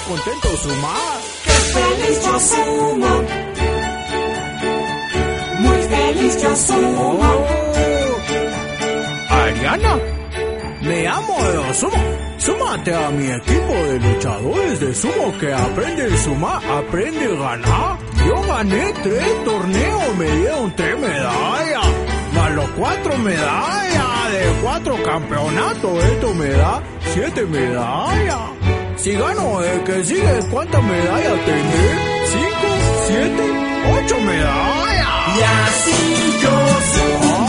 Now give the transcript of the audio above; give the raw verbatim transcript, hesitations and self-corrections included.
contento sumar. ¡Qué feliz yo sumo! Muy feliz yo sumo. Oh. Ariana, me amo de sumo. Súmate a mi equipo de luchadores de sumo que aprende a sumar, aprende a ganar. Yo gané tres torneos, me dieron tres medallas. Más los cuatro medallas de cuatro campeonatos, esto me da siete medallas. Si gano el que sigue, ¿cuántas medallas tendré? ¿Cinco? ¿Siete? ¿Ocho medallas? Y así yo sumo.